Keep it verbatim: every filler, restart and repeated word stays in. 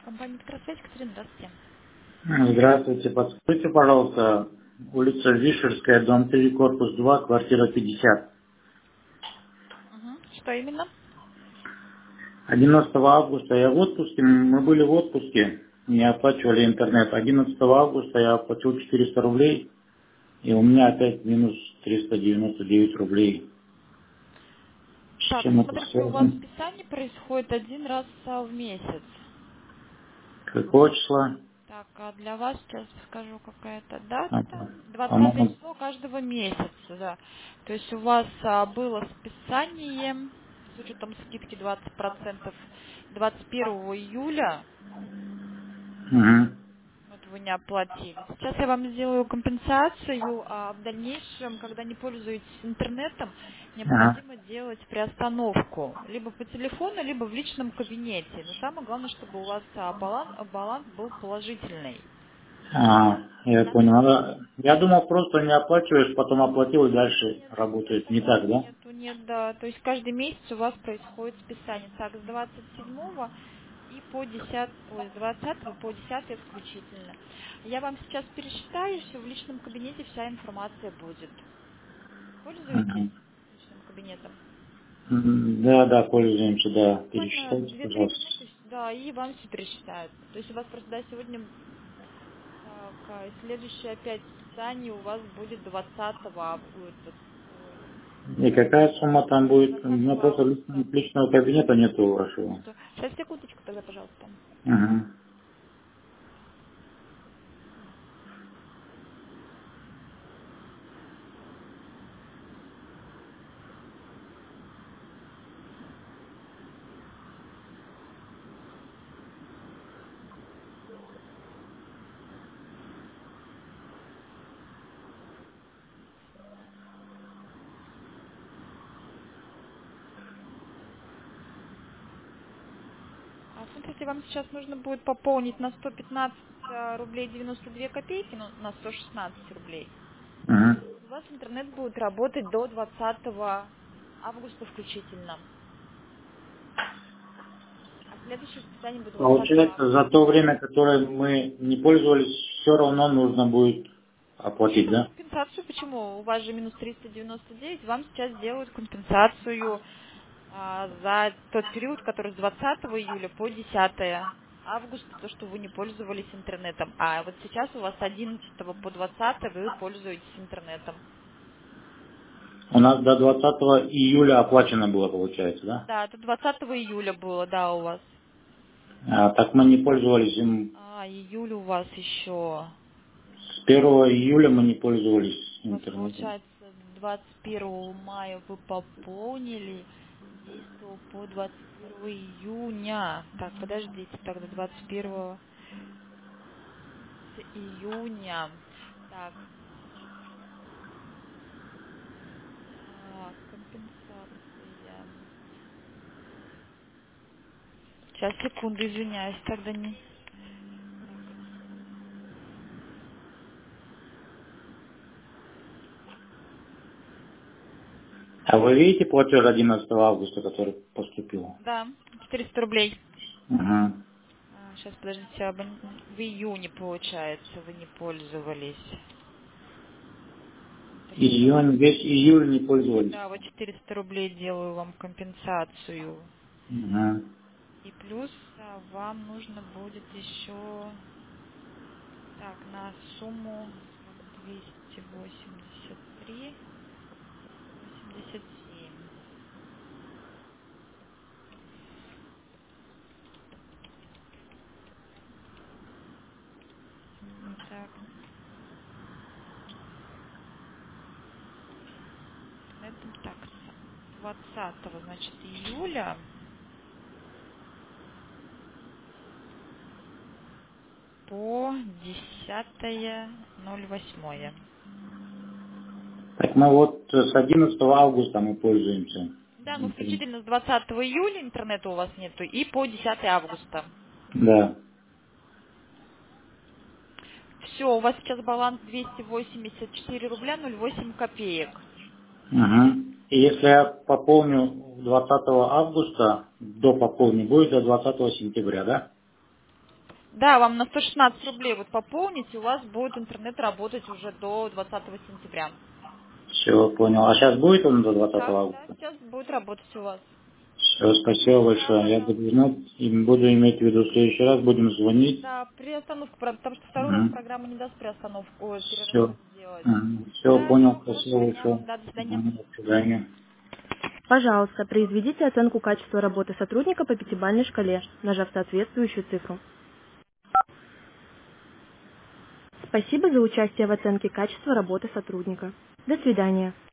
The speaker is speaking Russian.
Компания «Электросвязь», Катерина, здравствуйте. Здравствуйте, подскажите, пожалуйста, улица Вишерская, дом три, корпус два, квартира пятьдесят. Мгм. Что именно? одиннадцатого августа я в отпуске, мы были в отпуске, не оплачивали интернет. одиннадцатого августа я оплатил четыреста рублей, и у меня опять минус триста девяносто девять рублей. С Так, ну чем это смотрите, у вас связано? списание происходит один раз а, в месяц. Какого числа? Так, а для вас сейчас скажу какая-то А, дата. Двадцатое По-моему, число каждого месяца, да. То есть у вас а, было списание с учетом скидки двадцать процентов двадцать первого июля. мгм. Вот вы не оплатили. Сейчас я вам сделаю компенсацию, а в дальнейшем, когда не пользуетесь интернетом, Ага. необходимо делать приостановку. Либо по телефону, либо в личном кабинете. Но самое главное, чтобы у вас а, баланс, баланс был положительный. А, я На понял. самом Надо- Я думал, просто не оплачиваешь, потом оплатил и дальше нет, нет, работает. Не такого так, да? нету, нет, да. То есть каждый месяц у вас происходит списание. Так, с двадцать седьмого и по десятое, ой, с двадцатого по десятое включительно. Я вам сейчас пересчитаю, все в личном кабинете вся информация будет. Пользуетесь Мгм. личным кабинетом? М, Да, да, пользуемся, да. Буквально Пересчитайте, две-три пожалуйста. минуты, да, и вам все пересчитают. То есть у вас просто, да, сегодня так, а, и следующее опять списание у вас будет двадцатого августа. Ой, И какая сумма там будет? У меня двадцатого просто августа. личного личного кабинета нету вашего. Нету. Сейчас, секундочку тогда, пожалуйста. Мгм. А, смотрите, вам сейчас нужно будет пополнить на сто пятнадцать а, рублей девяносто две копейки, ну, на сто шестнадцать рублей. Мгм. У вас интернет будет работать до двадцатого августа включительно. А следующее списание будет двадцатого Получается, за августа. то время, которое мы не пользовались, все равно нужно будет Нет, оплатить, ну да? компенсацию почему? У вас же минус триста девяносто девять, вам сейчас делают компенсацию а, за тот период, который с двадцатого июля по десятое августа, то, что вы не пользовались интернетом. А вот сейчас у вас с одиннадцатого по двадцатое вы пользуетесь интернетом. У нас до двадцатого июля оплачено было, получается, да? Да, это двадцатого июля было, да, у вас. А так мы не пользовались им. А, июль у вас еще. С первого июля мы не пользовались У вас интернетом. получается двадцать первого мая вы пополнили, действовал по двадцать первого июня. Так, подождите, тогда двадцать первого с июня. Так, а, компенсация. Сейчас, секунду, извиняюсь, тогда не... Так, А вы видите платеж одиннадцатого августа, который поступил? да, четыреста рублей. Ага. Сейчас, подождите, абон- в июне, получается, вы не пользовались интернетом. Июнь, весь июль не пользовались. Да, вот четыреста рублей делаю вам компенсацию. Ага. И плюс а, вам нужно будет еще так на сумму так, двести восемьдесят три восемьдесят семь. Так, интернетом так с двадцатого, значит, июля по десятое ноль восьмое. Так мы вот с одиннадцатого августа мы пользуемся Да, ну интернетом. включительно с двадцатого июля интернета у вас нету и по десятое августа. Да. Все, у вас сейчас баланс двести восемьдесят четыре рубля ноль восемь копеек. Ага. И если я пополню двадцатого августа, до пополни будет до двадцатого сентября, да? Да, вам на сто шестнадцать рублей вот пополнить, и у вас будет интернет работать уже до двадцатого сентября. Все, понял. А сейчас будет он до двадцатого Да, да, августа? сейчас будет работать у вас. Все, спасибо Да, большое. Я пожалуйста. буду знать и буду иметь в виду в следующий раз, будем звонить. Да, приостановку, правда, потому что второй раз программа не даст приостановку, ой, Все. перерасчет сделать. Все, Да, понял. все, Спасибо хорошего дня большое. вам, да, до свидания. Мгм, до свидания. Пожалуйста, произведите оценку качества работы сотрудника по пятибалльной шкале, нажав соответствующую цифру. Спасибо за участие в оценке качества работы сотрудника. До свидания.